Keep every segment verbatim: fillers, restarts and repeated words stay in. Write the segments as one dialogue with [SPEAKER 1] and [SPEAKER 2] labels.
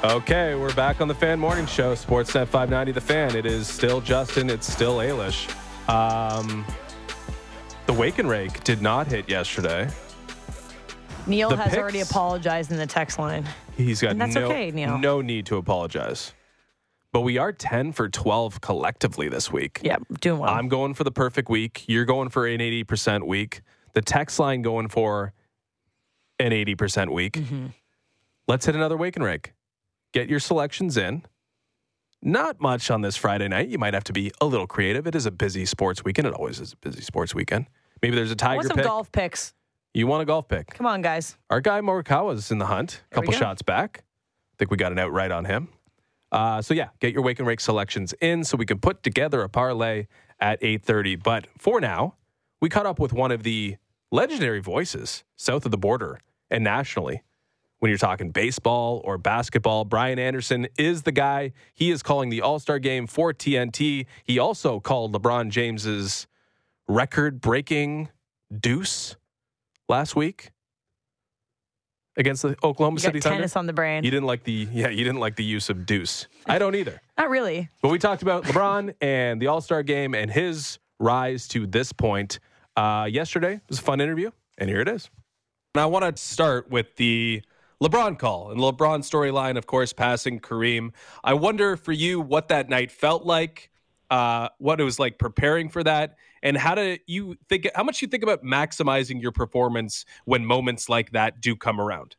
[SPEAKER 1] Okay, we're back on the Fan Morning Show, Sportsnet five ninety The Fan. It is still Justin. It's still Ailish. Um, the Wake and Rake did not hit yesterday.
[SPEAKER 2] Neil
[SPEAKER 1] The
[SPEAKER 2] has
[SPEAKER 1] picks,
[SPEAKER 2] already apologized in the text line.
[SPEAKER 1] He's got
[SPEAKER 2] And that's
[SPEAKER 1] no,
[SPEAKER 2] okay, Neil.
[SPEAKER 1] no need to apologize. But we are ten for twelve collectively this week.
[SPEAKER 2] Yeah, doing well.
[SPEAKER 1] I'm going for the perfect week. You're going for an eighty percent week. The text line going for an eighty percent week.
[SPEAKER 2] Mm-hmm.
[SPEAKER 1] Let's hit another Wake and Rake. Get your selections in. Not much on this Friday night. You might have to be a little creative. It is a busy sports weekend. It always is a busy sports weekend. Maybe there's a
[SPEAKER 2] I
[SPEAKER 1] Tiger
[SPEAKER 2] want some
[SPEAKER 1] pick.
[SPEAKER 2] golf picks.
[SPEAKER 1] You want a golf pick?
[SPEAKER 2] Come on, guys.
[SPEAKER 1] Our guy Morikawa's in the hunt. A
[SPEAKER 2] There we
[SPEAKER 1] couple
[SPEAKER 2] go.
[SPEAKER 1] shots back. I think we got an outright on him. Uh, so yeah, get your Wake and Rake selections in so we can put together a parlay at eight thirty. But for now, we caught up with one of the legendary voices south of the border and nationally. When you're talking baseball or basketball, Brian Anderson is the guy. He is calling the All-Star game for T N T. He also called LeBron James's record-breaking deuce last week against the Oklahoma
[SPEAKER 2] You
[SPEAKER 1] City
[SPEAKER 2] got
[SPEAKER 1] Thunder.
[SPEAKER 2] tennis on the brain.
[SPEAKER 1] You didn't like the yeah, you didn't like the use of deuce. I don't either.
[SPEAKER 2] Not really.
[SPEAKER 1] But we talked about LeBron and the All-Star game and his rise to this point. Uh, yesterday was a fun interview, and here it is. And I want to start with the LeBron call and LeBron storyline, of course, passing Kareem. I wonder for you what that night felt like, uh, what it was like preparing for that, and how do you think? How much you think about maximizing your performance when moments like that do come around?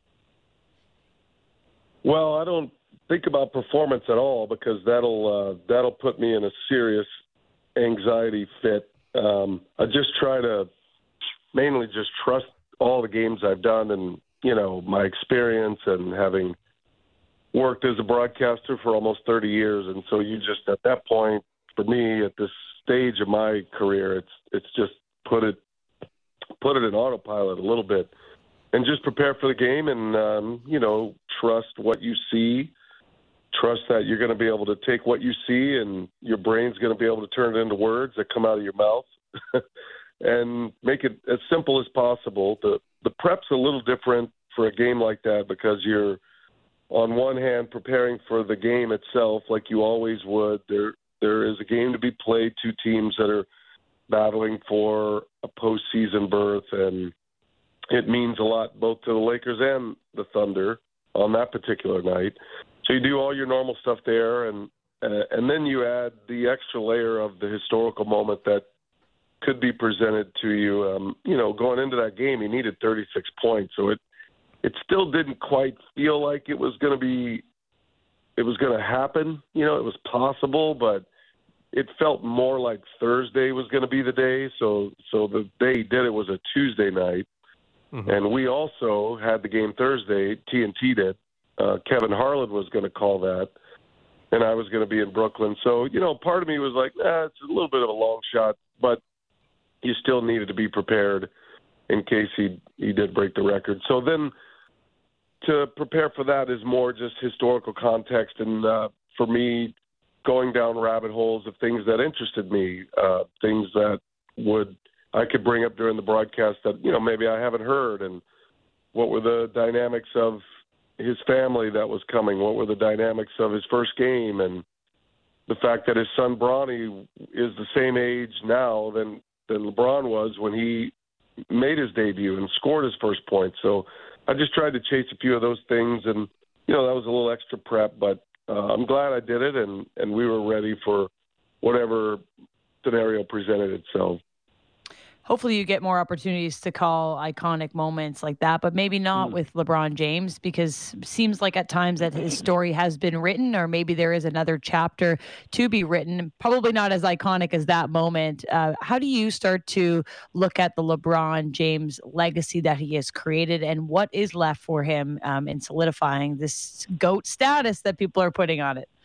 [SPEAKER 3] Well, I don't think about performance at all because that'll uh, that'll put me in a serious anxiety fit. Um, I just try to mainly just trust all the games I've done and, you know, my experience and having worked as a broadcaster for almost thirty years. And so you just, at that point, for me, at this stage of my career, it's it's just put it put it in autopilot a little bit and just prepare for the game and, um, you know, trust what you see, trust that you're going to be able to take what you see and your brain's going to be able to turn it into words that come out of your mouth and make it as simple as possible. The, the prep's a little different for a game like that because you're, on one hand, preparing for the game itself like you always would. There, there is a game to be played, two teams that are battling for a postseason berth, and it means a lot both to the Lakers and the Thunder on that particular night. So you do all your normal stuff there, and uh, and then you add the extra layer of the historical moment that could be presented to you. Um, you know, going into that game, he needed thirty-six points, so it it still didn't quite feel like it was going to be it was going to happen. You know, it was possible, but it felt more like Thursday was going to be the day. So so the day he did it was a Tuesday night, mm-hmm. and we also had the game Thursday. T N T did. Uh, Kevin Harlan was going to call that, and I was going to be in Brooklyn. So, you know, part of me was like, nah, it's a little bit of a long shot, but you still needed to be prepared in case he he did break the record. So then to prepare for that is more just historical context and uh, for me going down rabbit holes of things that interested me, uh, things that would I could bring up during the broadcast that, you know, maybe I haven't heard, and what were the dynamics of his family that was coming, what were the dynamics of his first game, and the fact that his son Bronny is the same age now than, than LeBron was when he made his debut and scored his first point. So I just tried to chase a few of those things, and, you know, that was a little extra prep, but uh, I'm glad I did it, and, and we were ready for whatever scenario presented itself.
[SPEAKER 2] Hopefully you get more opportunities to call iconic moments like that, but maybe not mm. with LeBron James, because it seems like at times that his story has been written, or maybe there is another chapter to be written, probably not as iconic as that moment. Uh, how do you start to look at the LeBron James legacy that he has created, and what is left for him um, in solidifying this GOAT status that people are putting on it?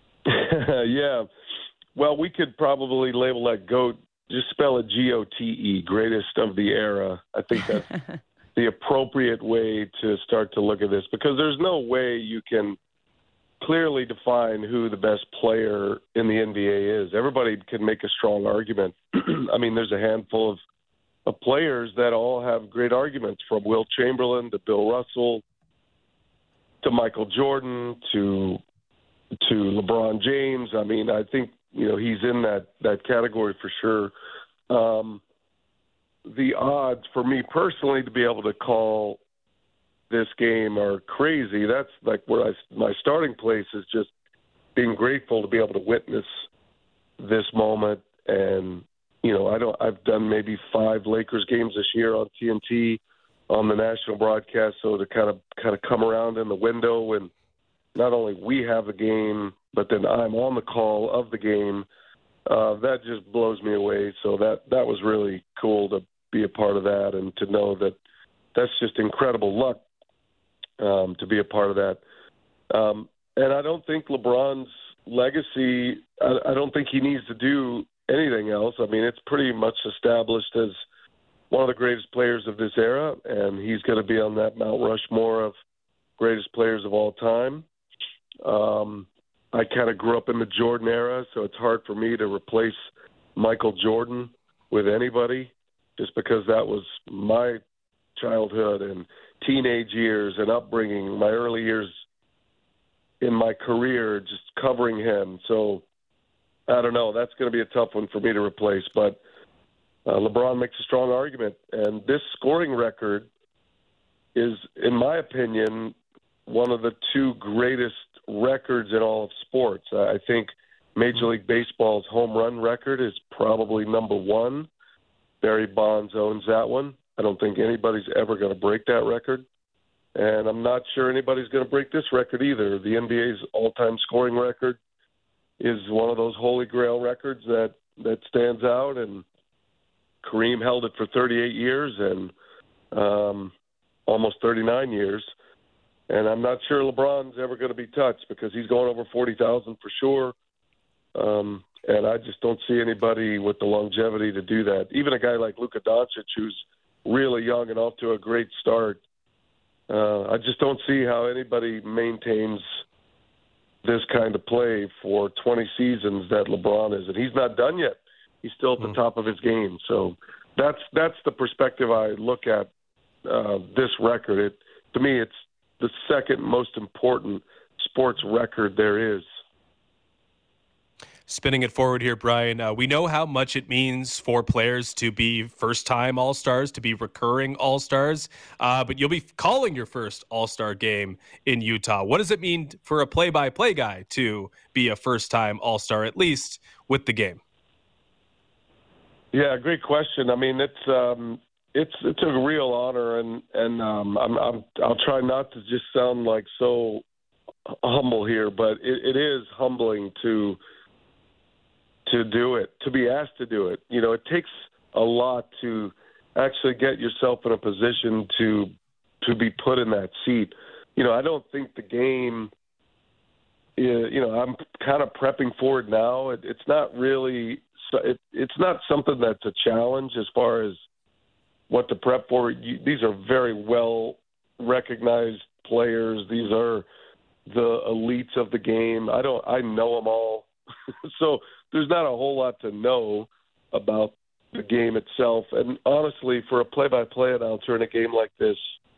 [SPEAKER 3] Yeah. Well, we could probably label that GOAT. Just spell it G O T E, greatest of the era. I think that's the appropriate way to start to look at this, because there's no way you can clearly define who the best player in the N B A is. Everybody can make a strong argument. I mean, there's a handful of, of players that all have great arguments, from Wilt Chamberlain to Bill Russell to Michael Jordan, to to LeBron James. I mean, I think, you know, he's in that, that category for sure. Um, the odds for me personally to be able to call this game are crazy. That's like where I, my starting place is just being grateful to be able to witness this moment. And, you know, I don't, I've done maybe five Lakers games this year on T N T on the national broadcast. So to kind of, kind of come around in the window and not only we have the game, but then I'm on the call of the game, uh, that just blows me away. So that, that was really cool to be a part of that and to know that that's just incredible luck um, to be a part of that. Um, and I don't think LeBron's legacy, I, I don't think he needs to do anything else. I mean, it's pretty much established as one of the greatest players of this era, and he's going to be on that Mount Rushmore of greatest players of all time. Um, I kind of grew up in the Jordan era, so it's hard for me to replace Michael Jordan with anybody just because that was my childhood and teenage years and upbringing, my early years in my career, just covering him. So I don't know. That's going to be a tough one for me to replace. But uh, LeBron makes a strong argument. And this scoring record is, in my opinion, one of the two greatest records in all of sports. I think Major League Baseball's home run record is probably number one. Barry Bonds owns that one. I don't think anybody's ever going to break that record. And I'm not sure anybody's going to break this record either. The N B A's all-time scoring record is one of those holy grail records that, that stands out. And Kareem held it for thirty-eight years and um, almost thirty-nine years. And I'm not sure LeBron's ever going to be touched because he's going over forty thousand for sure. Um, and I just don't see anybody with the longevity to do that. Even a guy like Luka Doncic, who's really young and off to a great start. Uh, I just don't see how anybody maintains this kind of play for twenty seasons that LeBron is. And he's not done yet. He's still at the mm. top of his game. So that's that's the perspective I look at uh, this record. It, to me, it's the second most important sports record there is.
[SPEAKER 1] Spinning it forward here, Brian, uh, we know how much it means for players to be first-time All-Stars, to be recurring All-Stars, uh, but you'll be calling your first All-Star game in Utah. What does it mean for a play-by-play guy to be a first-time All-Star, at least with the game?
[SPEAKER 3] Yeah, great question. I mean, it's um, it's it's a real honor, and and um, I'm, I'm I'll try not to just sound like so humble here, but it, it is humbling to. to do it, to be asked to do it. You know, it takes a lot to actually get yourself in a position to to be put in that seat. You know, I don't think the game, you know, I'm kind of prepping for it now. It, it's not really, it, it's not something that's a challenge as far as what to prep for. You, these are very well recognized players. These are the elites of the game. I don't, I know them all. So there's not a whole lot to know about the game itself. And honestly, for a play-by-play announcer in a game like this,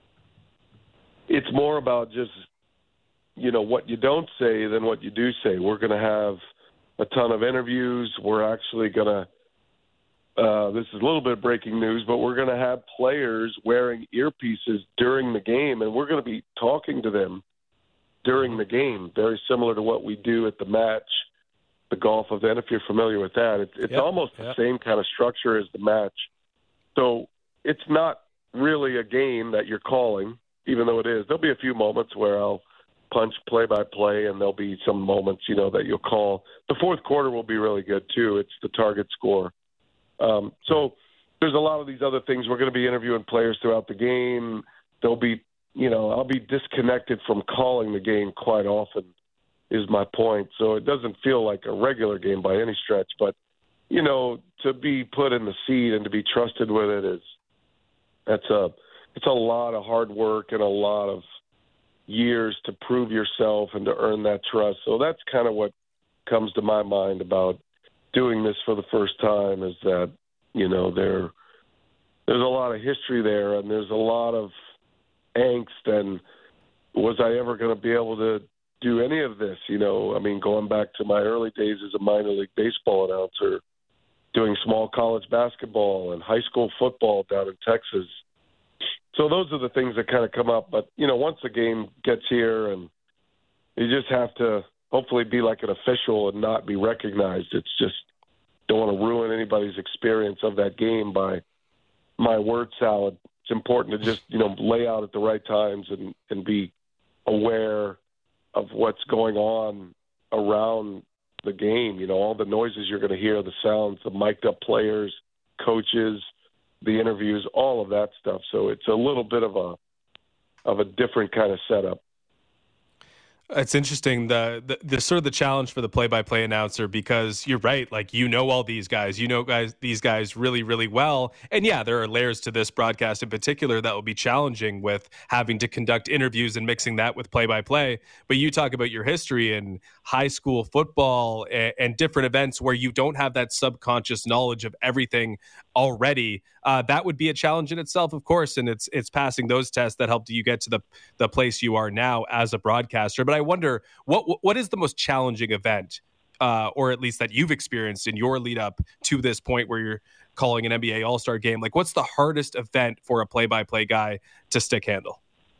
[SPEAKER 3] it's more about just, you know, what you don't say than what you do say. We're going to have a ton of interviews. We're actually going to, uh, this is a little bit of breaking news, but we're going to have players wearing earpieces during the game, and we're going to be talking to them during the game, very similar to what we do at the match. The golf event, if you're familiar with that, it's, it's yep, almost yep. the same kind of structure as the match. So it's not really a game that you're calling, even though it is. There'll be a few moments where I'll punch play-by-play, and there'll be some moments, you know, that you'll call. The fourth quarter will be really good, too. It's the target score. Um, so there's a lot of these other things. We're going to be interviewing players throughout the game. There'll be, you know, I'll be disconnected from calling the game quite often, is my point. So it doesn't feel like a regular game by any stretch, but, you know, to be put in the seat and to be trusted with it is, that's a, it's a lot of hard work and a lot of years to prove yourself and to earn that trust. So that's kind of what comes to my mind about doing this for the first time, is that, you know, there, there's a lot of history there, and there's a lot of angst and was I ever going to be able to do any of this? You know, I mean, going back to my early days as a minor league baseball announcer, doing small college basketball and high school football down in Texas. So those are the things that kind of come up. But, you know, once the game gets here, and you just have to hopefully be like an official and not be recognized. It's just don't want to ruin anybody's experience of that game by my word salad. It's important to just, you know, lay out at the right times and, and be aware of what's going on around the game. You know, all the noises you're going to hear, the sounds, the mic'd up players, coaches, the interviews, all of that stuff. So it's a little bit of a of a different kind of setup.
[SPEAKER 1] It's interesting, the, the the sort of the challenge for the play-by-play announcer, because you're right, like, you know all these guys, you know guys these guys really, really well. And yeah, there are layers to this broadcast in particular that will be challenging with having to conduct interviews and mixing that with play-by-play. But you talk about your history in high school football and, and different events where you don't have that subconscious knowledge of everything already. Uh, that would be a challenge in itself, of course, and it's it's passing those tests that helped you get to the the place you are now as a broadcaster. But I wonder, what what is the most challenging event, uh, or at least that you've experienced in your lead up to this point where you're calling an N B A All-Star game? Like, what's the hardest event for a play-by-play guy to stick handle?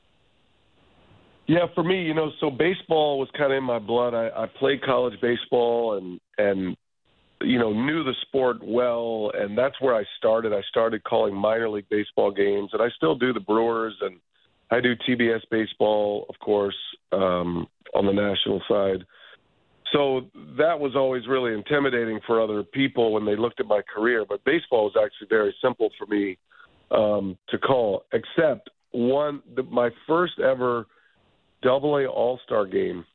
[SPEAKER 3] Yeah, for me, you know, so baseball was kind of in my blood. I, I played college baseball and and you know, knew the sport well, and that's where I started. I started calling minor league baseball games, and I still do the Brewers, and I do T B S baseball, of course, um, on the national side. So that was always really intimidating for other people when they looked at my career. But baseball was actually very simple for me um, to call, except one, the, my first ever Double A All-Star game.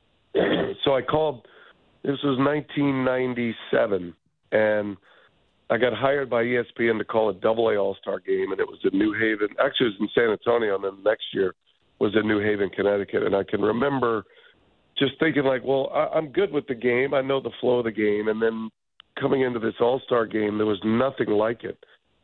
[SPEAKER 3] So I called. This was nineteen ninety-seven, and I got hired by E S P N to call a Double A All-Star game, and it was in New Haven. Actually, it was in San Antonio, and then the next year was in New Haven, Connecticut. And I can remember just thinking, like, well, I, I'm good with the game. I know the flow of the game. And then coming into this All-Star game, there was nothing like it.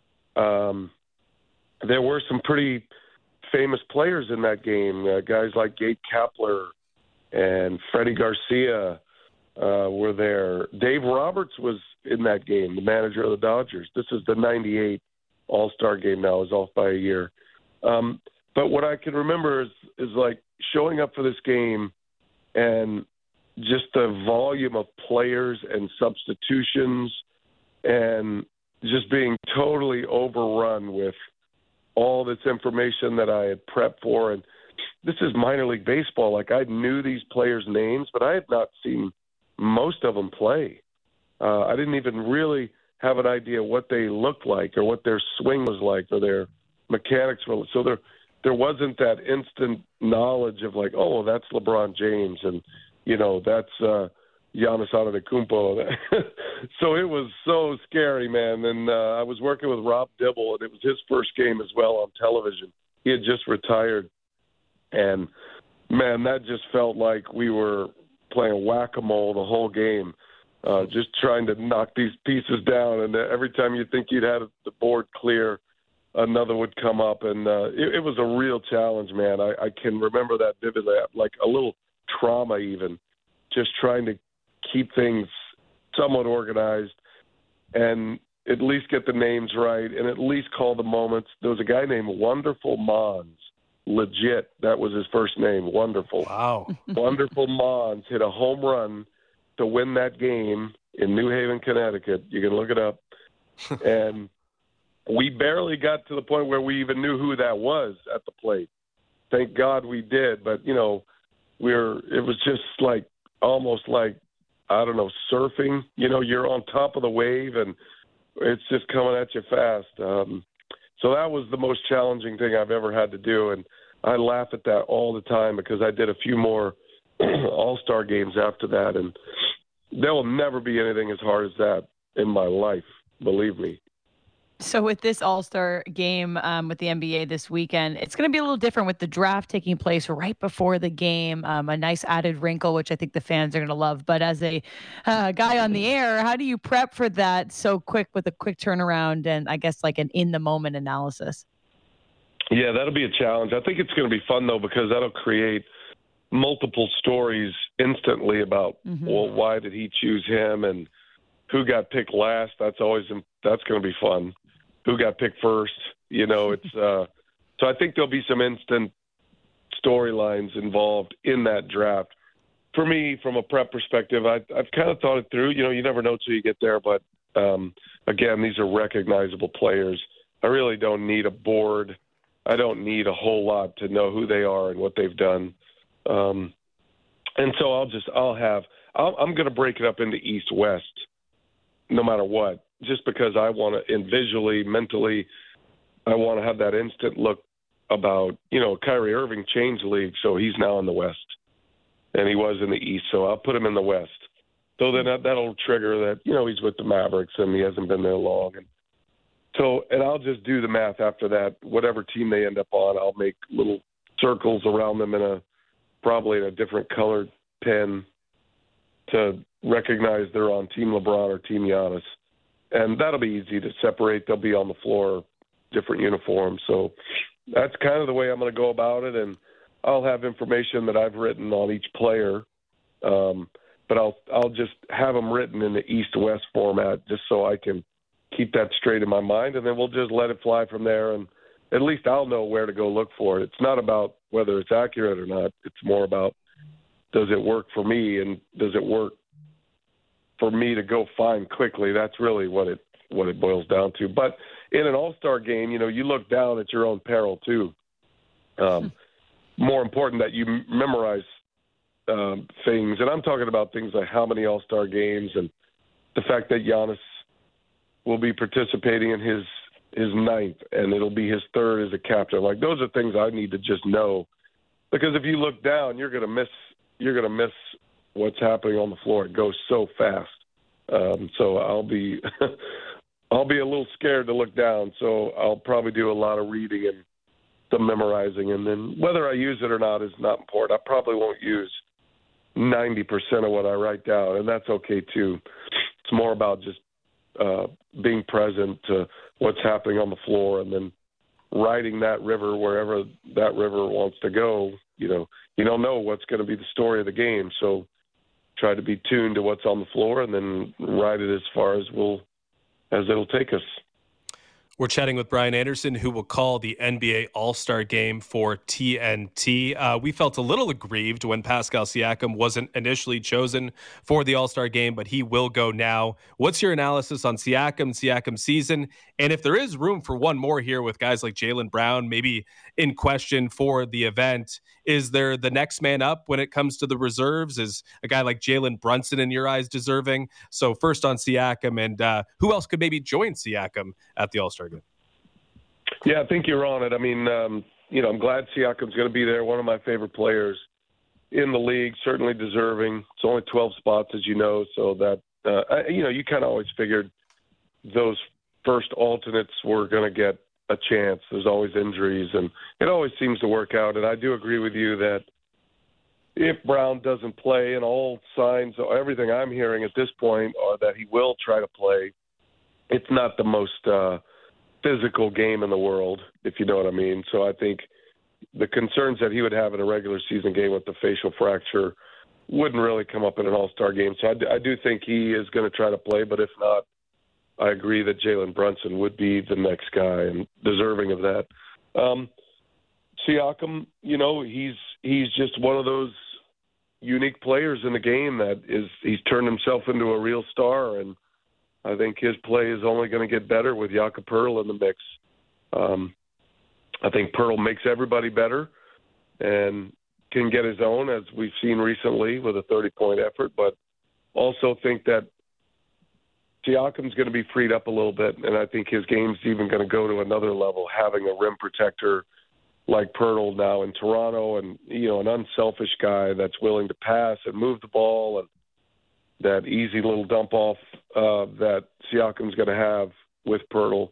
[SPEAKER 3] Um, there were some pretty famous players in that game, uh, guys like Gabe Kapler and Freddie Garcia. Uh, were there. Dave Roberts was in that game, the manager of the Dodgers. This is the ninety-eight All-Star game now. Is off by a year. Um, but what I can remember is, is like showing up for this game and just the volume of players and substitutions and just being totally overrun with all this information that I had prepped for. And this is minor league baseball. Like, I knew these players' names, but I had not seen most of them play. Uh, I didn't even really have an idea what they looked like or what their swing was like or their mechanics were. So there, there wasn't that instant knowledge of like, oh, that's LeBron James and, you know, that's uh, Giannis Antetokounmpo. So it was so scary, man. And uh, I was working with Rob Dibble, and it was his first game as well on television. He had just retired. And, man, that just felt like we were – playing whack-a-mole the whole game, uh, just trying to knock these pieces down. And every time you think you'd had the board clear, another would come up. And uh, it, it was a real challenge, man. I, I can remember that vividly, like a little trauma even, just trying to keep things somewhat organized and at least get the names right and at least call the moments. There was a guy named Wonderful Mons. Legit, that was his first name, Wonderful.
[SPEAKER 1] Wow.
[SPEAKER 3] Wonderful Mons hit a home run to win that game in New Haven, Connecticut. You can look it up. And we barely got to the point where we even knew who that was at the plate. Thank God we did. But, you know, we're it was just like almost like, I don't know, surfing. You know, you're on top of the wave, and it's just coming at you fast. Um So that was the most challenging thing I've ever had to do, and I laugh at that all the time because I did a few more All-Star games after that, and there will never be anything as hard as that in my life, believe me.
[SPEAKER 2] So with this All-Star game um, with the N B A this weekend, it's going to be a little different with the draft taking place right before the game, um, a nice added wrinkle, which I think the fans are going to love. But as a uh, guy on the air, how do you prep for that so quick with a quick turnaround and I guess like an in-the-moment analysis?
[SPEAKER 3] Yeah, that'll be a challenge. I think it's going to be fun, though, because that'll create multiple stories instantly about, mm-hmm. well, why did he choose him and who got picked last. That's always that's going to be fun. Who got picked first? You know, it's uh, so I think there'll be some instant storylines involved in that draft. For me, from a prep perspective, I, I've kind of thought it through. You know, you never know till you get there, but um, again, these are recognizable players. I really don't need a board. I don't need a whole lot to know who they are and what they've done. Um, and so I'll just, I'll have, I'll, I'm going to break it up into East West no matter what, just because I want to, and visually, mentally, I want to have that instant look about, you know, Kyrie Irving changed league, so he's now in the West and he was in the East. So I'll put him in the West. So then that, that'll trigger that, you know, he's with the Mavericks and he hasn't been there long. And so, and I'll just do the math after that. Whatever team they end up on, I'll make little circles around them in a, probably in a different colored pen to recognize they're on Team LeBron or Team Giannis. And that'll be easy to separate. They'll be on the floor, different uniforms. So that's kind of the way I'm going to go about it. And I'll have information that I've written on each player. Um, but I'll, I'll just have them written in the East-West format just so I can keep that straight in my mind. And then we'll just let it fly from there. And at least I'll know where to go look for it. It's not about whether it's accurate or not. It's more about, does it work for me, and does it work for me to go find quickly? That's really what it what it boils down to. But in an all-star game, you know, you look down at your own peril too. Um, more important that you memorize um, things, and I'm talking about things like how many all-star games and the fact that Giannis will be participating in his his ninth, and it'll be his third as a captain. Like, those are things I need to just know, because if you look down, you're gonna miss you're gonna miss what's happening on the floor. It goes so fast. Um, so I'll be I'll be a little scared to look down. So I'll probably do a lot of reading and some memorizing, and then whether I use it or not is not important. I probably won't use ninety percent of what I write down, and that's okay too. It's more about just uh, being present to what's happening on the floor, and then riding that river wherever that river wants to go. You know, you don't know what's going to be the story of the game, so try to be tuned to what's on the floor and then ride it as far as we'll as it'll take us.
[SPEAKER 1] We're chatting with Brian Anderson, who will call the N B A All-Star Game for T N T. Uh, we felt a little aggrieved when Pascal Siakam wasn't initially chosen for the All-Star Game, but he will go now. What's your analysis on Siakam, Siakam's season? And if there is room for one more here with guys like Jaylen Brown, maybe in question for the event, is there the next man up when it comes to the reserves? Is a guy like Jalen Brunson, in your eyes, deserving? So first on Siakam, and uh, who else could maybe join Siakam at the All-Star Game?
[SPEAKER 3] Yeah, I think you're on it. I mean, um, you know, I'm glad Siakam's going to be there. One of my favorite players in the league, certainly deserving. It's only twelve spots, as you know, so that, uh, I, you know, you kind of always figured those first alternates were going to get a chance. There's always injuries, and it always seems to work out. And I do agree with you that if Brown doesn't play, and all signs, everything I'm hearing at this point are that he will try to play, it's not the most uh, physical game in the world, if you know what I mean. So I think the concerns that he would have in a regular season game with the facial fracture wouldn't really come up in an all-star game. So I do, I do think he is going to try to play, but if not, I agree that Jalen Brunson would be the next guy and deserving of that. Um, Siakam, you know, he's he's just one of those unique players in the game that is he's turned himself into a real star, and I think his play is only going to get better with Jakob Poeltl in the mix. Um, I think Poeltl makes everybody better and can get his own, as we've seen recently with a thirty-point effort, but also think that Siakam's going to be freed up a little bit, and I think his game's even going to go to another level, having a rim protector like Poeltl now in Toronto, and, you know, an unselfish guy that's willing to pass and move the ball, and that easy little dump off uh, that Siakam's going to have with Poeltl.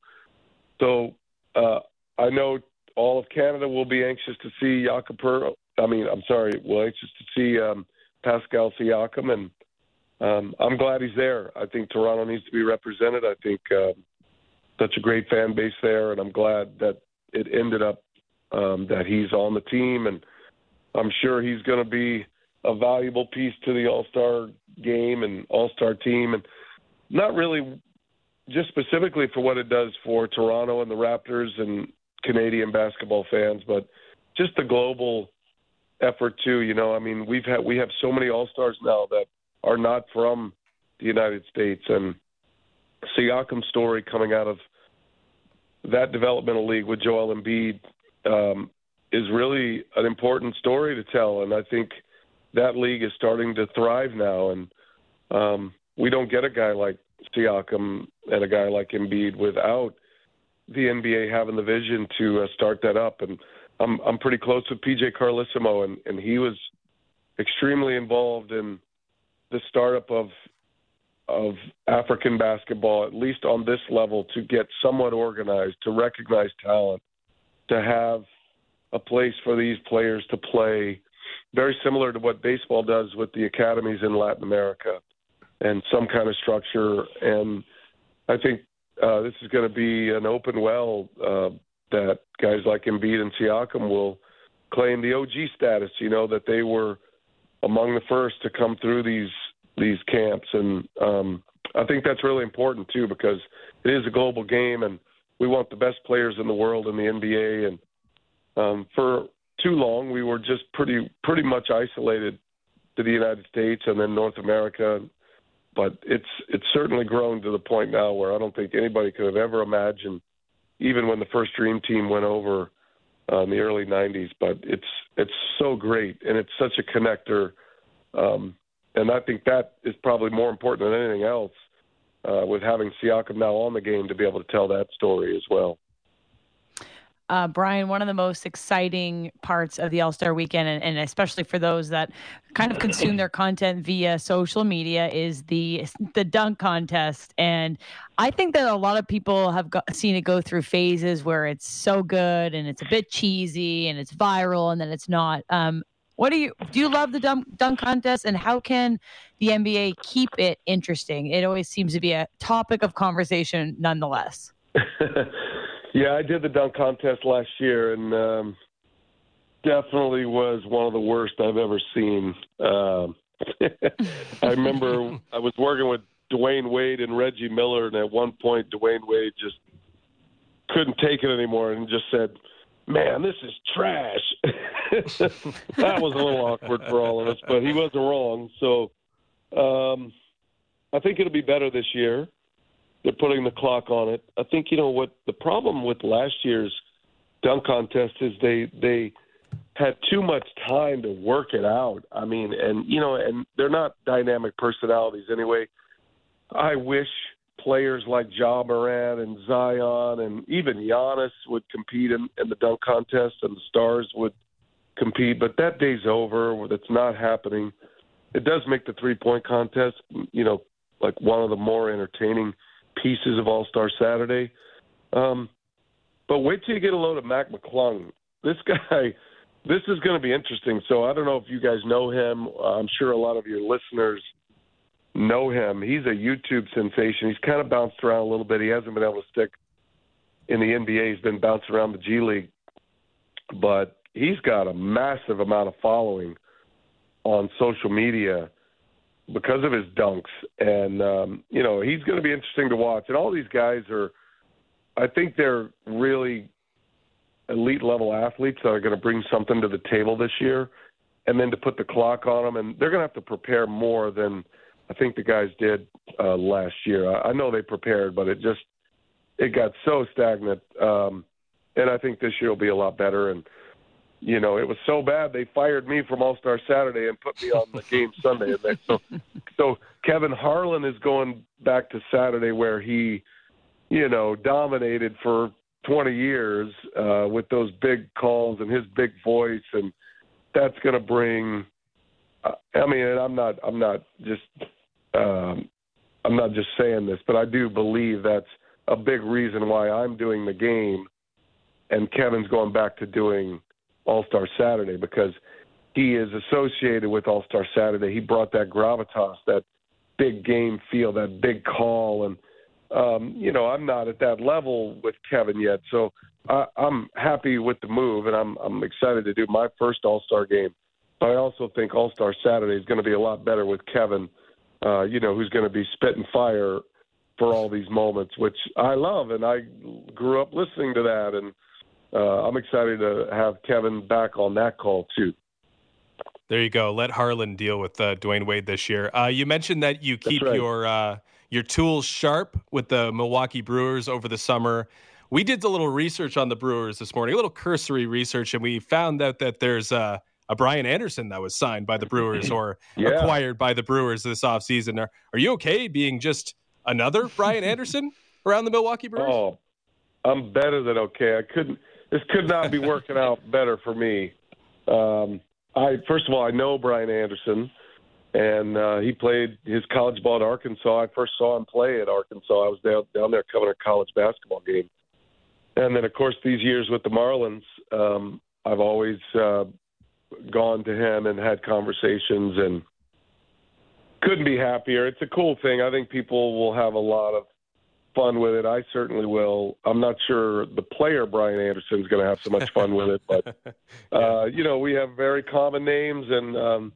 [SPEAKER 3] So uh, I know all of Canada will be anxious to see Jakob Poeltl. I mean, I'm sorry, we're anxious to see um, Pascal Siakam, and Um, I'm glad he's there. I think Toronto needs to be represented. I think uh, such a great fan base there, and I'm glad that it ended up um, that he's on the team, and I'm sure he's going to be a valuable piece to the All-Star game and All-Star team, and not really just specifically for what it does for Toronto and the Raptors and Canadian basketball fans, but just the global effort too. You know, I mean, we've had we have so many All-Stars now that are not from the United States, and Siakam's story coming out of that developmental league with Joel Embiid um, is really an important story to tell, and I think that league is starting to thrive now, and um, we don't get a guy like Siakam and a guy like Embiid without the N B A having the vision to uh, start that up. And I'm I'm pretty close with P J Carlesimo, and, and he was extremely involved in the startup of of African basketball, at least on this level, to get somewhat organized, to recognize talent, to have a place for these players to play, very similar to what baseball does with the academies in Latin America, and some kind of structure. And I think uh, this is going to be an open well uh, that guys like Embiid and Siakam will claim the O G status, you know, that they were among the first to come through these these camps. And um, I think that's really important, too, because it is a global game, and we want the best players in the world in the N B A. And um, for too long, we were just pretty pretty much isolated to the United States and then North America. But it's it's certainly grown to the point now where I don't think anybody could have ever imagined, even when the first Dream Team went over uh, in the early nineties. But it's it's so great, and it's such a connector. Um, and I think that is probably more important than anything else, uh, with having Siakam now on the game to be able to tell that story as well.
[SPEAKER 2] Uh, Brian, one of the most exciting parts of the All-Star Weekend, and, and especially for those that kind of consume their content via social media, is the the dunk contest. And I think that a lot of people have got, seen it go through phases where it's so good and it's a bit cheesy and it's viral, and then it's not. Um, what do you do? You love the dunk, dunk contest, and how can the N B A keep it interesting? It always seems to be a topic of conversation, nonetheless.
[SPEAKER 3] Yeah, I did the dunk contest last year, and um, definitely was one of the worst I've ever seen. Um, I remember I was working with Dwayne Wade and Reggie Miller, and at one point Dwayne Wade just couldn't take it anymore and just said, "Man, this is trash." That was a little awkward for all of us, but he wasn't wrong. So um, I think it'll be better this year. They're putting the clock on it. I think, you know, what the problem with last year's dunk contest is they they had too much time to work it out. I mean, and, you know, and they're not dynamic personalities anyway. I wish players like Ja Morant and Zion and even Giannis would compete in, in the dunk contest, and the stars would compete. But that day's over. That's not happening. It does make the three-point contest, you know, like one of the more entertaining pieces of All-Star Saturday. Um, but wait till you get a load of Mac McClung. This guy, this is going to be interesting. So I don't know if you guys know him. I'm sure a lot of your listeners know him. He's a YouTube sensation. He's kind of bounced around a little bit. He hasn't been able to stick in the N B A. He's been bouncing around the G League. But he's got a massive amount of following on social media because of his dunks. And, um, you know, he's going to be interesting to watch. And all these guys are, I think they're really elite-level athletes that are going to bring something to the table this year. And then to put the clock on them, and they're going to have to prepare more than I think the guys did uh, last year. I, I know they prepared, but it just it got so stagnant. Um, and I think this year will be a lot better. And, you know, it was so bad they fired me from All-Star Saturday and put me on the game Sunday. And so, so Kevin Harlan is going back to Saturday, where he, you know, dominated for twenty years uh, with those big calls and his big voice, and that's going to bring. Uh, I mean, and I'm not, I'm not just, um, I'm not just saying this, but I do believe that's a big reason why I'm doing the game, and Kevin's going back to doing All-Star Saturday, because he is associated with All-Star Saturday. He brought that gravitas, that big game feel, that big call. And, um, you know, I'm not at that level with Kevin yet. So I, I'm happy with the move, and I'm I'm excited to do my first All-Star game. But I also think All-Star Saturday is going to be a lot better with Kevin, uh, you know, who's going to be spitting fire for all these moments, which I love, and I grew up listening to that, and uh, I'm excited to have Kevin back on that call too.
[SPEAKER 1] There you go. Let Harlan deal with uh, Dwayne Wade this year. Uh, you mentioned that you keep
[SPEAKER 3] right.
[SPEAKER 1] your uh, your tools sharp with the Milwaukee Brewers over the summer. We did a little research on the Brewers this morning, a little cursory research, and we found out that there's uh, a Brian Anderson that was signed by the Brewers or
[SPEAKER 3] yeah.
[SPEAKER 1] acquired by the Brewers this offseason. Are, are you okay being just another Brian Anderson around the Milwaukee Brewers?
[SPEAKER 3] Oh, I'm better than okay. I couldn't. This could not be working out better for me. Um, I first of all, I know Brian Anderson, and uh, he played his college ball at Arkansas. I first saw him play at Arkansas. I was down down there covering a college basketball game. And then, of course, these years with the Marlins, um, I've always uh, gone to him and had conversations and couldn't be happier. It's a cool thing. I think people will have a lot of fun with it. I certainly will. I'm not sure the player, Brian Anderson, is going to have so much fun with it. But, uh, you know, we have very common names, and um,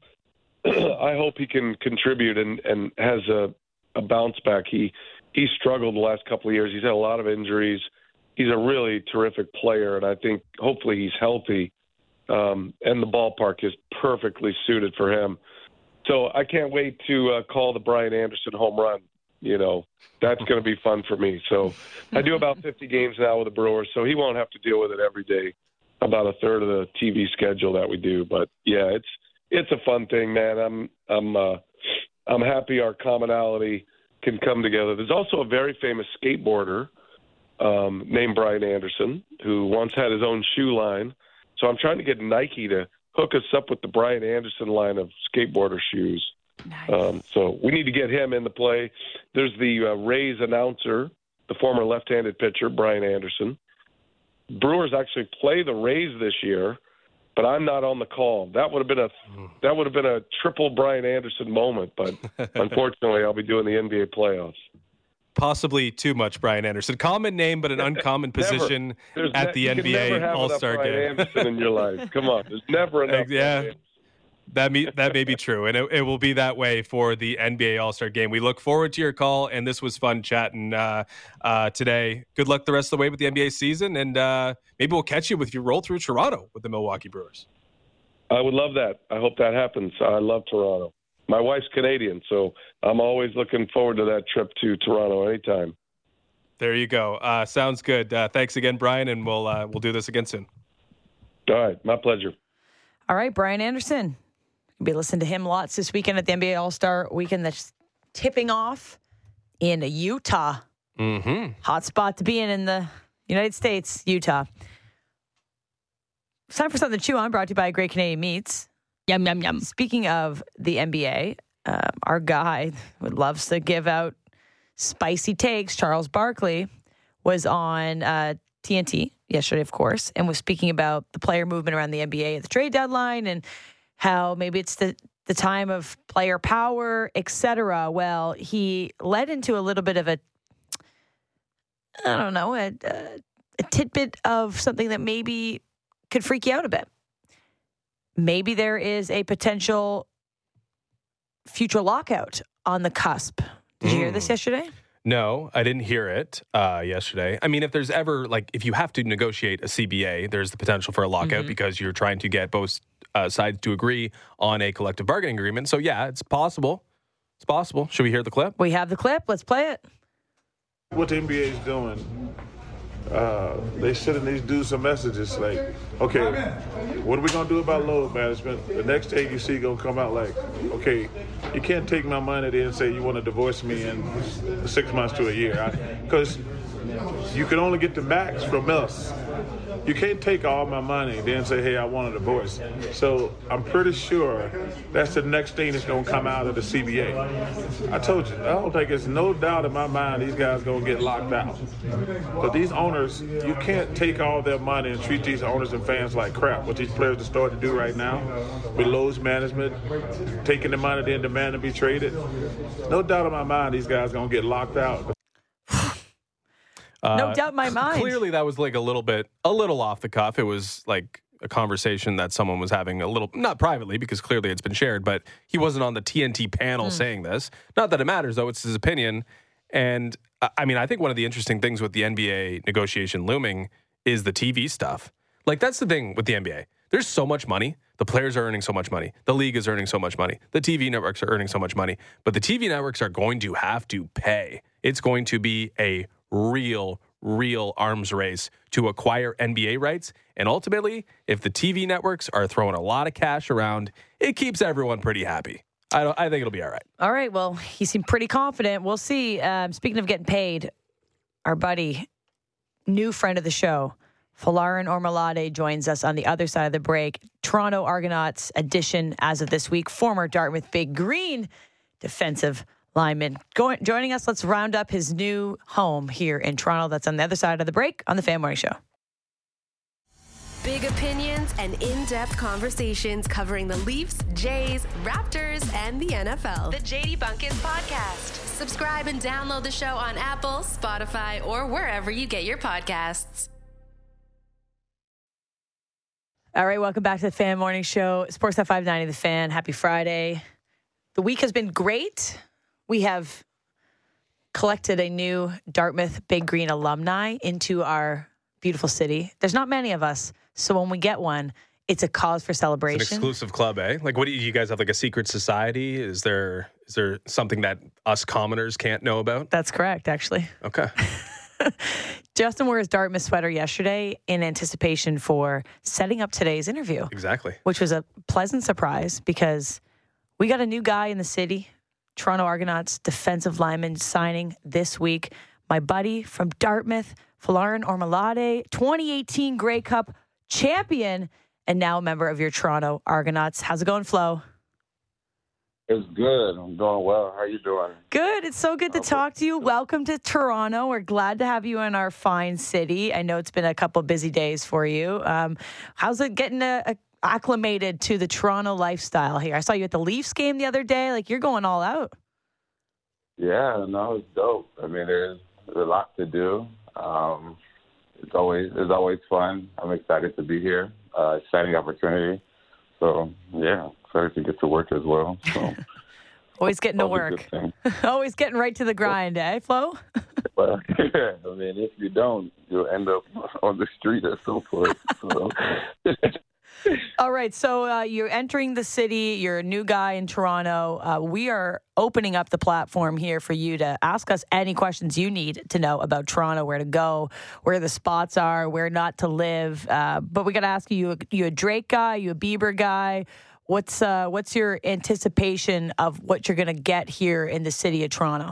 [SPEAKER 3] I hope he can contribute and, and has a, a bounce back. He, he struggled the last couple of years. He's had a lot of injuries. He's a really terrific player, and I think hopefully he's healthy, um, and the ballpark is perfectly suited for him. So I can't wait to uh, call the Brian Anderson home run. You know, that's going to be fun for me. So I do about fifty games now with the Brewers, so he won't have to deal with it every day, about a third of the T V schedule that we do. But, yeah, it's it's a fun thing, man. I'm I'm uh, I'm happy our commonality can come together. There's also a very famous skateboarder Um, named Brian Anderson, who once had his own shoe line. So I'm trying to get Nike to hook us up with the Brian Anderson line of skateboarder shoes.
[SPEAKER 2] Nice.
[SPEAKER 3] Um, so we need to get him into play. There's the uh, Rays announcer, the former left-handed pitcher, Brian Anderson. Brewers actually play the Rays this year, but I'm not on the call. That would have been a that would have been a triple Brian Anderson moment, but unfortunately I'll be doing the N B A playoffs.
[SPEAKER 1] Possibly too much Brian Anderson. Common name, but an uncommon position at the N B A All-Star game.
[SPEAKER 3] Brian Anderson in your life. Come on, there's never enough.
[SPEAKER 1] Yeah, that may, that may be true, and it, it will be that way for the N B A All-Star game. We look forward to your call, and this was fun chatting uh, uh, today. Good luck the rest of the way with the N B A season, and uh, maybe we'll catch you with your roll through Toronto with the Milwaukee Brewers.
[SPEAKER 3] I would love that. I hope that happens. I love Toronto. My wife's Canadian, so I'm always looking forward to that trip to Toronto anytime.
[SPEAKER 1] There you go. Uh, sounds good. Uh, thanks again, Brian, and we'll uh, we'll do this again soon.
[SPEAKER 3] All right, my pleasure.
[SPEAKER 2] All right, Brian Anderson. You'll be listening to him lots this weekend at the N B A All-Star Weekend that's tipping off in Utah.
[SPEAKER 1] Mm-hmm.
[SPEAKER 2] Hot spot to be in in the United States, Utah. It's time for something to chew on, brought to you by Great Canadian Meats. Yum, yum, yum. Speaking of the N B A, uh, our guy who loves to give out spicy takes, Charles Barkley, was on uh, T N T yesterday, of course, and was speaking about the player movement around the N B A at the trade deadline and how maybe it's the, the time of player power, et cetera. Well, he led into a little bit of a, I don't know, a, a, a tidbit of something that maybe could freak you out a bit. Maybe there is a potential future lockout on the cusp. Did you hear this yesterday?
[SPEAKER 1] No, I didn't hear it uh, yesterday. I mean, if there's ever, like, if you have to negotiate a C B A, there's the potential for a lockout mm-hmm. because you're trying to get both uh, sides to agree on a collective bargaining agreement. So, yeah, it's possible. It's possible. Should we hear the clip?
[SPEAKER 2] We have the clip. Let's play it.
[SPEAKER 4] What the N B A is doing, uh, they sending these dudes some messages like, okay, what are we going to do about load management? The next A U C going to come out like, okay, you can't take my money there and say you want to divorce me in six months to a year. Because you can only get the max from us. You can't take all my money and then say, hey, I want a divorce. So I'm pretty sure that's the next thing that's going to come out of the C B A. I told you, I don't think it's no doubt in my mind these guys going to get locked out. But these owners, you can't take all their money and treat these owners and fans like crap, what these players are starting to do right now with load management, taking the money then demand to be traded. No doubt in my mind these guys going to get locked out.
[SPEAKER 1] Uh,
[SPEAKER 2] No doubt in my mind.
[SPEAKER 1] Clearly, that was like a little bit, a little off the cuff. It was like a conversation that someone was having a little, not privately, because clearly it's been shared, but he wasn't on the T N T panel mm. saying this. Not that it matters, though. It's his opinion. And I mean, I think one of the interesting things with the N B A negotiation looming is the T V stuff. Like, that's the thing with the N B A. There's so much money. The players are earning so much money. The league is earning so much money. The T V networks are earning so much money. But the T V networks are going to have to pay. It's going to be a real, real arms race to acquire N B A rights. And ultimately, if the T V networks are throwing a lot of cash around, it keeps everyone pretty happy. I don't. I think it'll be all right.
[SPEAKER 2] All right. Well, he seemed pretty confident. We'll see. Um, speaking of getting paid, our buddy, new friend of the show, Folarin Orimolade, joins us on the other side of the break. Toronto Argonauts addition as of this week, former Dartmouth Big Green defensive lineman. Going, joining us, let's round up his new home here in Toronto. That's on the other side of the break on the Fan Morning Show.
[SPEAKER 5] Big opinions and in-depth conversations covering the Leafs, Jays, Raptors, and the N F L. The J D Bunkis Podcast. Subscribe and download the show on Apple, Spotify, or wherever you get your podcasts.
[SPEAKER 2] All right, welcome back to the Fan Morning Show. Sportsnet five ninety, The Fan. Happy Friday. The week has been great. We have collected a new Dartmouth Big Green alumni into our beautiful city. There's not many of us, so when we get one, it's a cause for celebration.
[SPEAKER 1] It's an exclusive club, eh? Like, what do you, you guys have, like a secret society? Is there is there something that us commoners can't know about?
[SPEAKER 2] That's correct, actually.
[SPEAKER 1] Okay.
[SPEAKER 2] Justin wore his Dartmouth sweater yesterday in anticipation for setting up today's interview.
[SPEAKER 1] Exactly.
[SPEAKER 2] Which was a pleasant surprise because we got a new guy in the city, Toronto Argonauts defensive lineman signing this week. My buddy from Dartmouth, Folarin Orimolade, twenty eighteen Grey Cup champion, and now a member of your Toronto Argonauts. How's it going, Flo?
[SPEAKER 6] It's good. I'm doing well. How are you doing?
[SPEAKER 2] Good. It's so good to talk to you. Welcome to Toronto. We're glad to have you in our fine city. I know it's been a couple busy days for you. Um, how's it getting a, a acclimated to the Toronto lifestyle here? I saw you at the Leafs game the other day. Like, you're going all out.
[SPEAKER 6] Yeah, no, it's dope. I mean, there's, there's a lot to do. Um, it's always it's always fun. I'm excited to be here. Uh, exciting opportunity. So, yeah, excited to get to work as well. So,
[SPEAKER 2] always getting to work. Always getting right to the grind, eh, Flo?
[SPEAKER 6] Well, yeah, I mean, if you don't, you'll end up on the street at some point. So.
[SPEAKER 2] All right, so uh, you're entering the city. You're a new guy in Toronto. Uh, we are opening up the platform here for you to ask us any questions you need to know about Toronto, where to go, where the spots are, where not to live. Uh, but we got to ask you, you a Drake guy, you a Bieber guy? What's uh, what's your anticipation of what you're going to get here in the city of Toronto?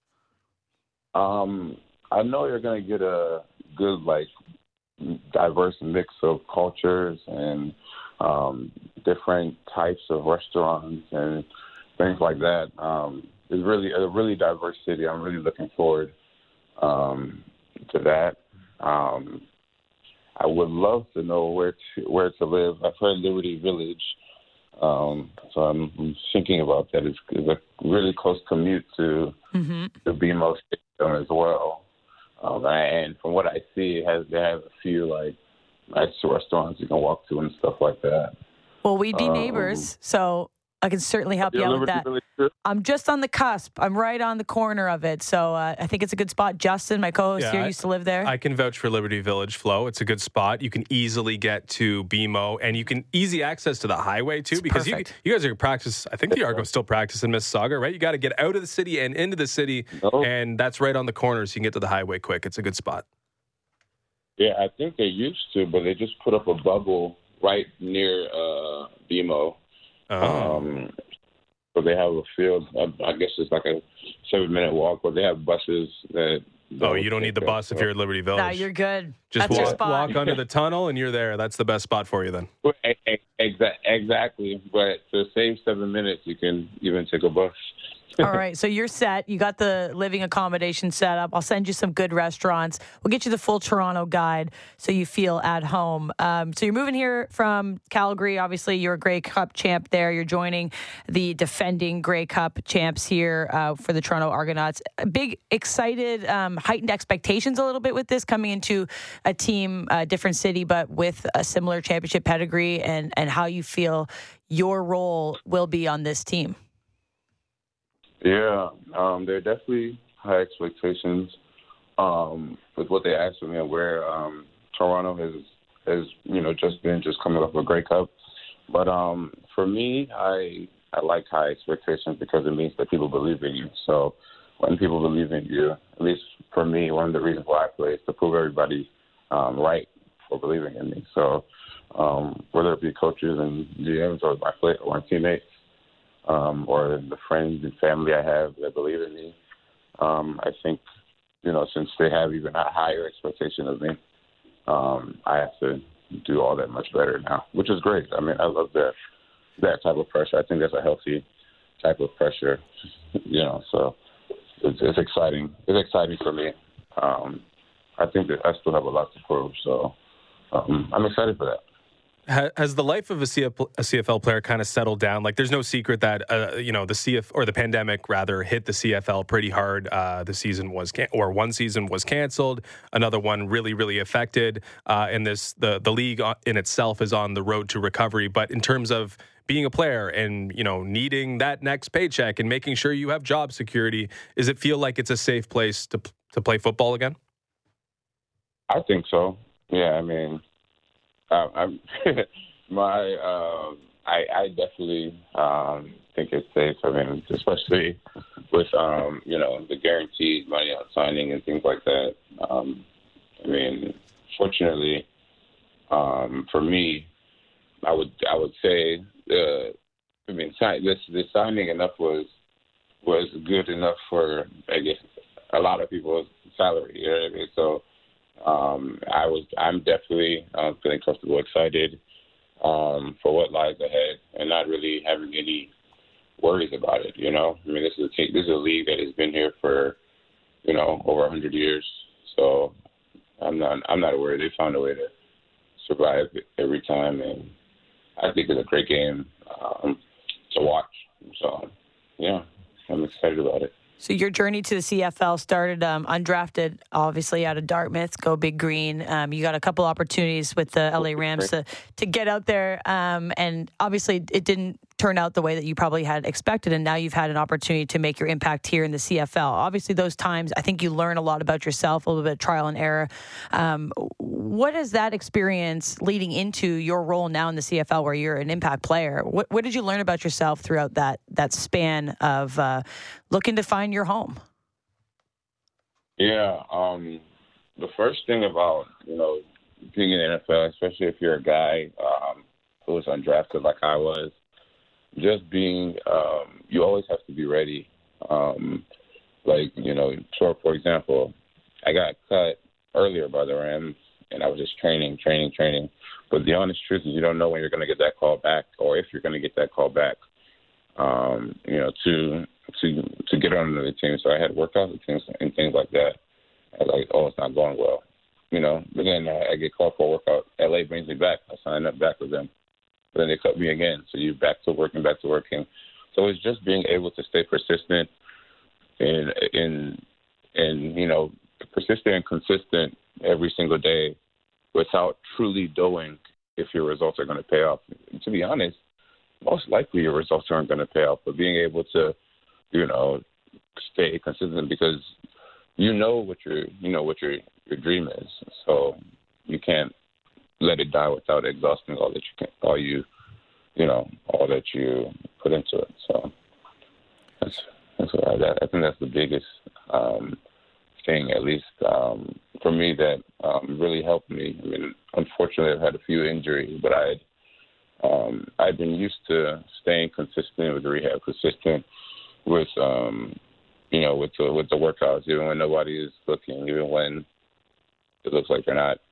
[SPEAKER 6] Um, I know you're going to get a good, like, diverse mix of cultures and um, different types of restaurants and things like that. Um, it's really a really diverse city. I'm really looking forward um, to that. Um, I would love to know where to where to live. I've heard Liberty Village, um, so I'm, I'm thinking about that. It's, it's a really close commute to mm-hmm. the B M O Stadium as well. Um, and from what I see, it has they have a few like nice restaurants you can walk to and stuff like that.
[SPEAKER 2] Well, we'd be um, neighbors, so I can certainly help you out with that. Really I'm just on the cusp. I'm right on the corner of it, so uh, I think it's a good spot. Justin, my co-host yeah, here, I, used to live there.
[SPEAKER 1] I can vouch for Liberty Village, Flo. It's a good spot. You can easily get to B M O, and you can easy access to the highway too, it's because you, you guys are practice. I think the Argos still practice in Mississauga, right? You got to get out of the city and into the city, no. and that's right on the corner, so you can get to the highway quick. It's a good spot.
[SPEAKER 6] Yeah, I think they used to, but they just put up a bubble right near uh, B M O.
[SPEAKER 1] Oh.
[SPEAKER 6] Um, so they have a field. I, I guess it's like a seven-minute walk, but they have buses that.
[SPEAKER 1] Oh, you don't need the bus up, if you're at Liberty Village.
[SPEAKER 2] No, you're good.
[SPEAKER 1] Just
[SPEAKER 2] That's your
[SPEAKER 1] walk,
[SPEAKER 2] spot.
[SPEAKER 1] walk under the tunnel, and you're there. That's the best spot for you then.
[SPEAKER 6] Exa- Exactly. But to save seven minutes, you can even take a bus.
[SPEAKER 2] All right, so you're set. You got the living accommodation set up. I'll send you some good restaurants. We'll get you the full Toronto guide so you feel at home. Um, so you're moving here from Calgary. Obviously, you're a Grey Cup champ there. You're joining the defending Grey Cup champs here uh, for the Toronto Argonauts. Big, excited, um, heightened expectations a little bit with this, coming into a team, a different city, but with a similar championship pedigree, and, and how you feel your role will be on this team.
[SPEAKER 6] Yeah, um, there are definitely high expectations um, with what they asked of me, and where um, Toronto has, has, you know, just been just coming off a Grey Cup. But um, for me, I I like high expectations because it means that people believe in you. So when people believe in you, at least for me, one of the reasons why I play is to prove everybody um, right for believing in me. So um, whether it be coaches and G Ms or my play or my teammates, Um, or the friends and family I have that believe in me. Um, I think, you know, since they have even a higher expectation of me, um, I have to do all that much better now, which is great. I mean, I love that that type of pressure. I think that's a healthy type of pressure, you know, so it's, it's exciting. It's exciting for me. Um, I think that I still have a lot to prove, so um, I'm excited for that.
[SPEAKER 1] Has the life of a C F L player kind of settled down? Like, there's no secret that uh, you know the C F or the pandemic rather hit the C F L pretty hard. Uh, the season was can- or one season was canceled, another one really really affected. Uh, and this the the league in itself is on the road to recovery. But in terms of being a player and you know needing that next paycheck and making sure you have job security, does it feel like it's a safe place to to play football again?
[SPEAKER 6] I think so. Yeah, I mean. Uh, I'm my uh, I, I definitely um, think it's safe. I mean, especially with um, you know the guaranteed money on signing and things like that. Um, I mean, fortunately um, for me, I would I would say uh, I mean this the signing enough was was good enough for I guess a lot of people's salary. You know what I mean? So. Um, I was, I'm definitely uh, feeling comfortable, excited um, for what lies ahead, and not really having any worries about it. You know, I mean, this is a team, this is a league that has been here for, you know, over a hundred years. So I'm not, I'm not worried. They found a way to survive every time, and I think it's a great game um, to watch. So yeah, I'm excited about it.
[SPEAKER 2] So your journey to the C F L started um, undrafted, obviously, out of Dartmouth. Go Big Green. Um, you got a couple opportunities with the L A Rams to, to get out there. Um, and obviously, it didn't turn out the way that you probably had expected. And now you've had an opportunity to make your impact here in the C F L. Obviously, those times, I think you learn a lot about yourself, a little bit of trial and error. Um, what is that experience leading into your role now in the C F L where you're an impact player? What, what did you learn about yourself throughout that, that span of uh, looking to find your home?
[SPEAKER 6] Yeah, um, the first thing about, you know, being in the N F L, especially if you're a guy um, who was undrafted like I was, just being, um, you always have to be ready. Um, like, you know, so for example, I got cut earlier by the Rams, and I was just training, training, training. But the honest truth is you don't know when you're going to get that call back or if you're going to get that call back, um, you know, to to to get on the team. So I had workouts and things, and things like that. I was like, oh, it's not going well. You know, but then I, I get called for a workout. L A brings me back. I sign up back with them. But then they cut me again. So you're back to working, back to working. So it's just being able to stay persistent and, in, in, you know, persistent and consistent every single day without truly knowing if your results are going to pay off. And to be honest, most likely your results aren't going to pay off, but being able to, you know, stay consistent because you know what your, you know, what your, your dream is. So you can't let it die without exhausting all that you can, all you, you know, all that you put into it. So that's, that's what I, that, I think that's the biggest um, thing, at least um, for me, that um, really helped me. I mean, unfortunately, I've had a few injuries, but I'd, um, I've been used to staying consistent with rehab, consistent with, um, you know, with the, with the workouts, even when nobody is looking, even when it looks like they're not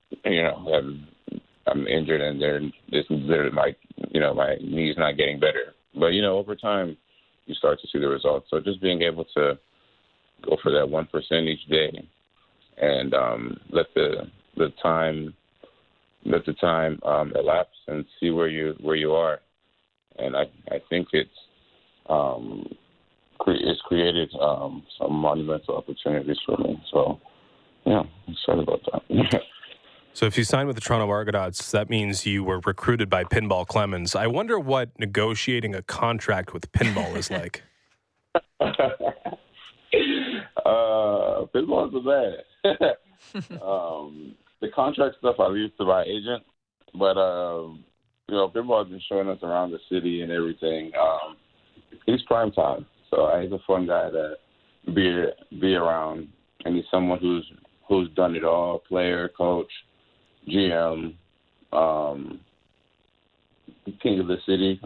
[SPEAKER 6] you know, I'm, I'm injured and they're, this is they're like, you know, my knee's not getting better. But, you know, over time, you start to see the results. So just being able to go for that one percent each day and um, let the the time let the time um, elapse and see where you where you are. And I, I think it's um, cre- it's created um, some monumental opportunities for me. So, yeah, I'm excited about that.
[SPEAKER 1] So if you signed with the Toronto Argonauts, that means you were recruited by Pinball Clemens. I wonder what negotiating a contract with Pinball is like.
[SPEAKER 6] uh, Pinball is bad. um, the contract stuff I leave to my agent, but um, you know, Pinball has been showing us around the city and everything. Um, he's prime time, so uh, he's a fun guy to be be around, and he's someone who's who's done it all: player, coach, G M, um, king of the city.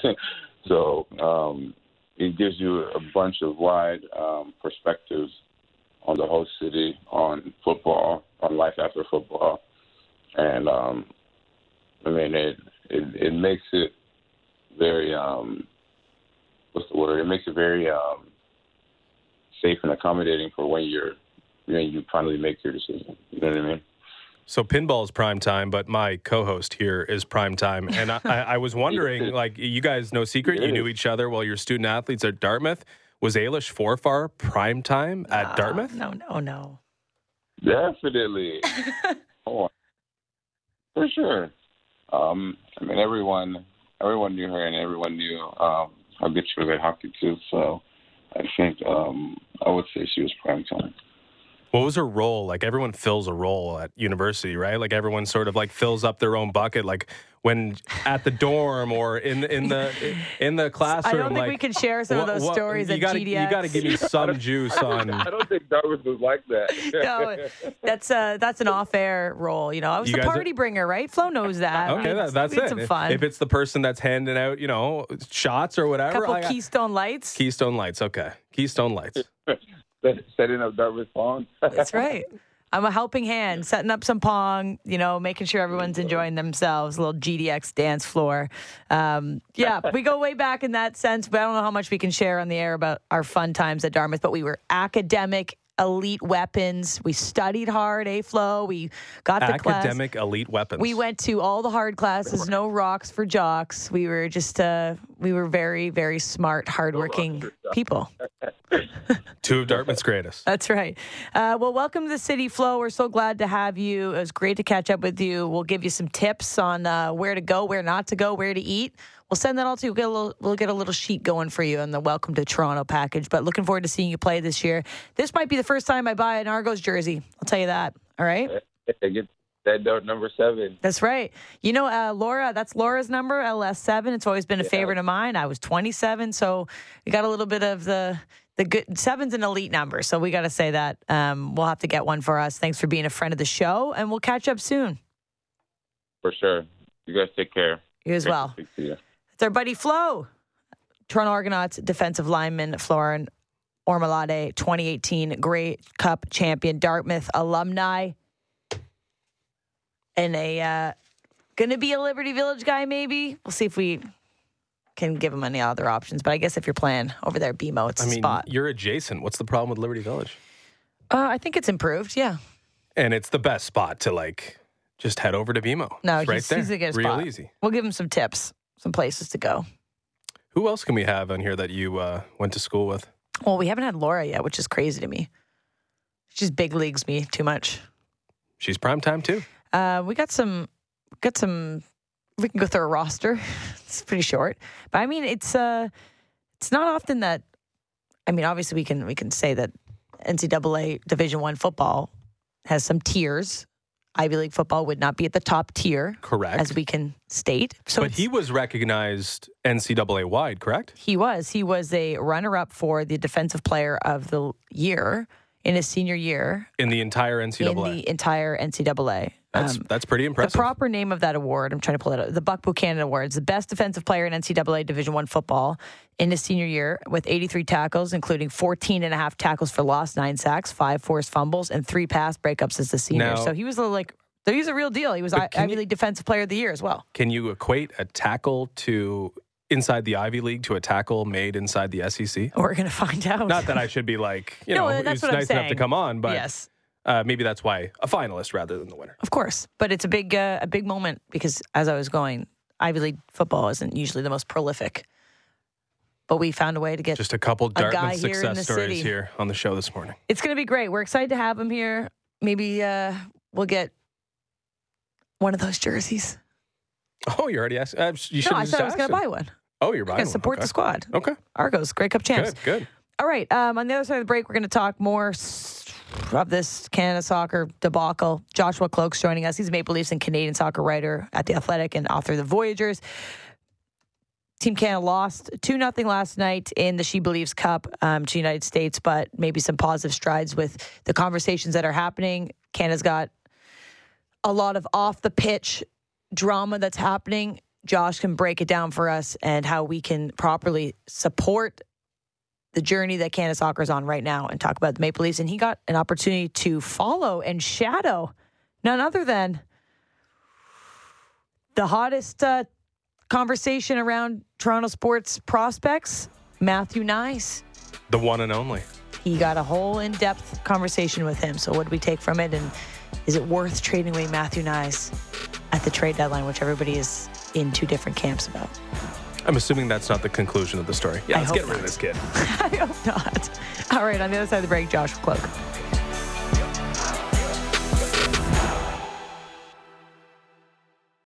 [SPEAKER 6] So um, it gives you a bunch of wide um, perspectives on the whole city, on football, on life after football. And, um, I mean, it, it it makes it very, um, what's the word? It makes it very um, safe and accommodating for when you're, when you finally make your decision. You know what I mean?
[SPEAKER 1] So Pinball is prime time, but my co-host here is prime time. And I, I was wondering, like, you guys, no secret, you knew each other while you're student athletes at Dartmouth. Was Ailish Forfar prime time at
[SPEAKER 2] uh,
[SPEAKER 1] Dartmouth?
[SPEAKER 2] No, no, no.
[SPEAKER 6] Definitely. Oh, for sure. Um, I mean, everyone, everyone knew her, and everyone knew um, how good she was at hockey too. So I think um, I would say she was prime time.
[SPEAKER 1] What was her role? Like, everyone fills a role at university, right? Like, everyone sort of like fills up their own bucket. Like when at the dorm or in in the in the classroom.
[SPEAKER 2] I don't think
[SPEAKER 1] like,
[SPEAKER 2] we can share some
[SPEAKER 1] what,
[SPEAKER 2] of those
[SPEAKER 1] what,
[SPEAKER 2] stories
[SPEAKER 1] you
[SPEAKER 2] at
[SPEAKER 1] gotta,
[SPEAKER 2] G D X.
[SPEAKER 1] You got to give me some juice on.
[SPEAKER 6] I don't think Dartmouth was like that.
[SPEAKER 2] No, that's uh that's an off-air role. You know, I was
[SPEAKER 1] You
[SPEAKER 2] the
[SPEAKER 1] guys
[SPEAKER 2] party
[SPEAKER 1] are-
[SPEAKER 2] bringer, right? Flo knows that.
[SPEAKER 1] Okay,
[SPEAKER 2] We
[SPEAKER 1] that,
[SPEAKER 2] had-
[SPEAKER 1] that's
[SPEAKER 2] we had
[SPEAKER 1] it.
[SPEAKER 2] Some
[SPEAKER 1] If-
[SPEAKER 2] fun.
[SPEAKER 1] If it's the person that's handing out, you know, shots or whatever.
[SPEAKER 2] couple
[SPEAKER 1] I got-
[SPEAKER 2] Keystone Lights.
[SPEAKER 1] Keystone Lights. Okay, Keystone Lights.
[SPEAKER 6] Setting up Dartmouth Pong.
[SPEAKER 2] That's right. I'm a helping hand, setting up some pong, you know, making sure everyone's enjoying themselves, a little G D X dance floor. Um, yeah, we go way back in that sense, but I don't know how much we can share on the air about our fun times at Dartmouth, but we were academic, elite weapons. We studied hard, eh, Flo? We got the class.
[SPEAKER 1] Academic elite weapons.
[SPEAKER 2] We went to all the hard classes, no rocks for jocks. We were just, uh, we were very, very smart, hardworking people.
[SPEAKER 1] Two of Dartmouth's greatest.
[SPEAKER 2] That's right. Uh, well, welcome to the city, Flo. We're so glad to have you. It was great to catch up with you. We'll give you some tips on uh, where to go, where not to go, where to eat. We'll send that all to you. We'll get a little, we'll get a little sheet going for you on the Welcome to Toronto package. But looking forward to seeing you play this year. This might be the first time I buy an Argos jersey. I'll tell you that. All right?
[SPEAKER 6] Get that dart number seven.
[SPEAKER 2] That's right. You know, uh, Laura, that's Laura's number, L S seven. It's always been a
[SPEAKER 6] Yeah.
[SPEAKER 2] favorite of mine. I was twenty-seven, so we got a little bit of the the good. Seven's an elite number, so we got to say that. Um, we'll have to get one for us. Thanks for being a friend of the show, and we'll catch up soon.
[SPEAKER 6] For sure. You guys take care.
[SPEAKER 2] You as
[SPEAKER 6] Great to
[SPEAKER 2] well.
[SPEAKER 6] speak to you.
[SPEAKER 2] It's our buddy Flo, Toronto Argonauts defensive lineman, Florin Ormalade, twenty eighteen Grey Cup champion, Dartmouth alumni, and a uh, going to be a Liberty Village guy. Maybe we'll see if we can give him any other options. But I guess if you're playing over there at B M O, it's
[SPEAKER 1] I
[SPEAKER 2] a
[SPEAKER 1] mean,
[SPEAKER 2] spot.
[SPEAKER 1] you're adjacent. What's the problem with Liberty Village?
[SPEAKER 2] Uh, I think it's improved. Yeah.
[SPEAKER 1] And it's the best spot to like just head over to B M O.
[SPEAKER 2] No,
[SPEAKER 1] It's right
[SPEAKER 2] he's,
[SPEAKER 1] there.
[SPEAKER 2] he's a good
[SPEAKER 1] Real
[SPEAKER 2] spot.
[SPEAKER 1] easy.
[SPEAKER 2] We'll give him some tips, some places to go.
[SPEAKER 1] Who else can we have on here that you uh, went to school with?
[SPEAKER 2] Well, we haven't had Laura yet, which is crazy to me. She's big leagues me too much.
[SPEAKER 1] She's prime time too.
[SPEAKER 2] Uh, we got some, got some. We can go through a roster. It's pretty short, but I mean, it's uh, it's not often that. I mean, obviously, we can we can say that N C double A Division One football has some tiers. Ivy League football would not be at the top tier,
[SPEAKER 1] Correct.
[SPEAKER 2] as we can state. So
[SPEAKER 1] but
[SPEAKER 2] it's-
[SPEAKER 1] he was recognized N C double A wide, correct?
[SPEAKER 2] He was. He was a runner-up for the Defensive Player of the Year in his senior year
[SPEAKER 1] In the entire N C
[SPEAKER 2] in
[SPEAKER 1] double A.
[SPEAKER 2] the entire N C double A.
[SPEAKER 1] That's
[SPEAKER 2] Um,
[SPEAKER 1] that's pretty
[SPEAKER 2] the
[SPEAKER 1] impressive.
[SPEAKER 2] proper name of that award, I'm trying to pull it out, the Buck Buchanan Awards, the best defensive player in N C double A Division One football in his senior year with eighty-three tackles, including fourteen and a half tackles for loss, nine sacks, five forced fumbles, and three pass breakups as a senior.
[SPEAKER 1] Now-
[SPEAKER 2] so he was a, like So he's a real deal. He was I- Ivy you, League Defensive Player of the Year as well.
[SPEAKER 1] Can you equate a tackle to inside the Ivy League to a tackle made inside the S E C?
[SPEAKER 2] We're going to find out.
[SPEAKER 1] Not that I should be like, you
[SPEAKER 2] no,
[SPEAKER 1] know,
[SPEAKER 2] that's
[SPEAKER 1] it's
[SPEAKER 2] what
[SPEAKER 1] nice
[SPEAKER 2] I'm
[SPEAKER 1] enough to come on, but
[SPEAKER 2] yes.
[SPEAKER 1] uh, maybe that's why a finalist rather than the winner.
[SPEAKER 2] Of course. But it's a big, uh, a big moment because as I was going, Ivy League football isn't usually the most prolific. But we found a way to get
[SPEAKER 1] just a couple Dartmouth success
[SPEAKER 2] here
[SPEAKER 1] stories
[SPEAKER 2] city.
[SPEAKER 1] here on the show this morning.
[SPEAKER 2] It's going to be great. We're excited to have him here. Maybe uh, we'll get one of those jerseys.
[SPEAKER 1] Oh, you already asked? Uh, you should
[SPEAKER 2] no, I
[SPEAKER 1] have
[SPEAKER 2] said I was going to buy one.
[SPEAKER 1] Oh, you're buying one.
[SPEAKER 2] Support
[SPEAKER 1] okay.
[SPEAKER 2] the squad.
[SPEAKER 1] Okay.
[SPEAKER 2] Argos, Grey Cup champs.
[SPEAKER 1] Good, good.
[SPEAKER 2] All right. Um, on the other side of the break, we're going to talk more of this Canada soccer debacle. Joshua Cloke's joining us. He's a Maple Leafs and Canadian soccer writer at The Athletic and author of The Voyagers. Team Canada lost two nothing last night in the She Believes Cup um, to the United States, but maybe some positive strides with the conversations that are happening. Canada's got a lot of off-the-pitch drama that's happening. Josh can break it down for us and how we can properly support the journey that Canada soccer is on right now and talk about the Maple Leafs. And he got an opportunity to follow and shadow none other than the hottest uh, conversation around Toronto sports prospects, Matthew Knies.
[SPEAKER 1] The one and only.
[SPEAKER 2] He got a whole in-depth conversation with him. So what do we take from it? And is it worth trading away Matthew Knies at the trade deadline, which everybody is in two different camps about?
[SPEAKER 1] I'm assuming that's not the conclusion of the story. Yeah,
[SPEAKER 2] I
[SPEAKER 1] let's
[SPEAKER 2] hope
[SPEAKER 1] get rid
[SPEAKER 2] not.
[SPEAKER 1] of this kid.
[SPEAKER 2] I hope not. All right, on the other side of the break, Josh Cloke.